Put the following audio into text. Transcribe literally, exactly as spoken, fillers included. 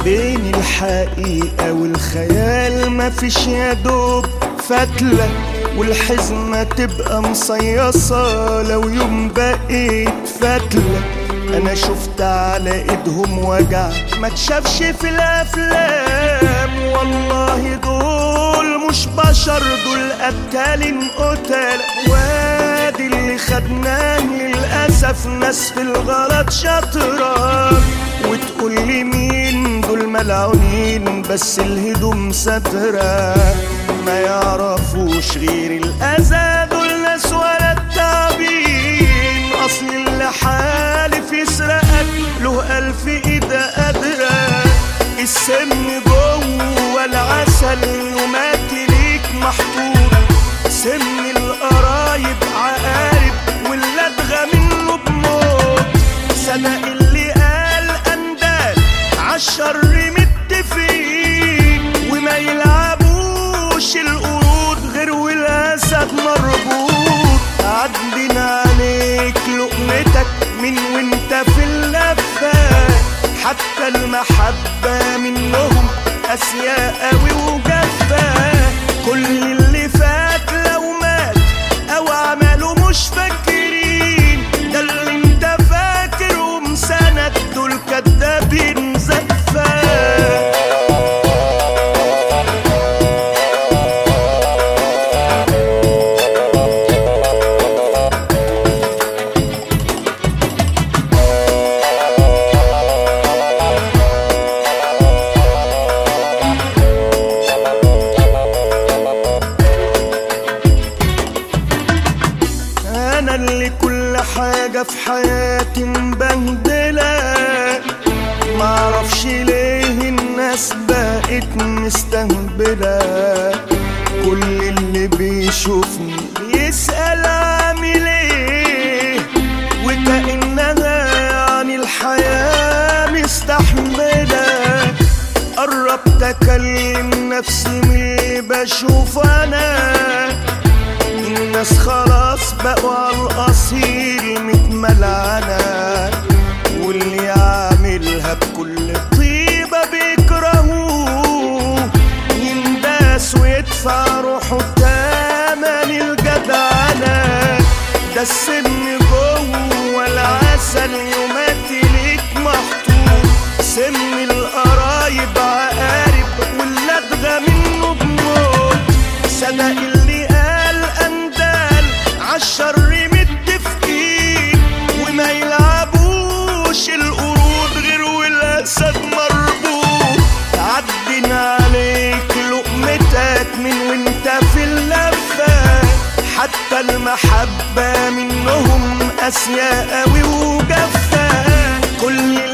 بين الحقيقة والخيال مفيش يا دوب فتلة، والحزمة تبقى مصيصة لو يوم بقيت فتلة. انا شفت على ايدهم وجع ما تشافش في الافلام، والله دول مش بشر، دول قتالين قتال. وادي اللي خدناه للاسف ناس في الغلط شاطرة، وتقول لي مين دول ملعونين بس الهدوم سترة، ما يعرفوش غير الاذى دول ناس ولا التعبين. اصل اللي حالف يسرقك له الف ايده قادره، السم جوه العسل ومات ليك محطوط، سم القرايب عقارب واللدغه منه بموت. صدق اللي قال اندال عالشر متفقين، وما يلعبوش القرود غير والاسد مربوط. عدنا عليك لقمتك من وانت في اللفة، حتى المحبة منهم قاسية قوي وجافة. كل اللي فات لو مات او عملوا مش فاكرين، ده اللي انت فاكر ومساند دول كدابين زفة. أنا اللي كل حاجة في حياتي مبهدلة، معرفش ليه الناس بقت مستهبلة. كل اللي بيشوفني بيسأل عامل ايه، وكأنها يعني الحياة مستحملة. قربت أكلم نفسي من اللي بشوف أنا، الناس خلاص بقوا عالقصير متملعنة، واللي يعملها بكل طيبة بيكرهوه، ينداس ويدفع روحه تمن الجدعنة. ده السم جوه العسل يومات ليك محطوط، سم القرايب عقارب واللدغة منه بموت. صدق اللي قال اندال عالشر متفقين، وما يلعبوش القرود غير والاسد مربوط. عدنا عليك لقمتك من وانت في اللفة، حتى المحبة منهم قاسية قوي وجافة. كل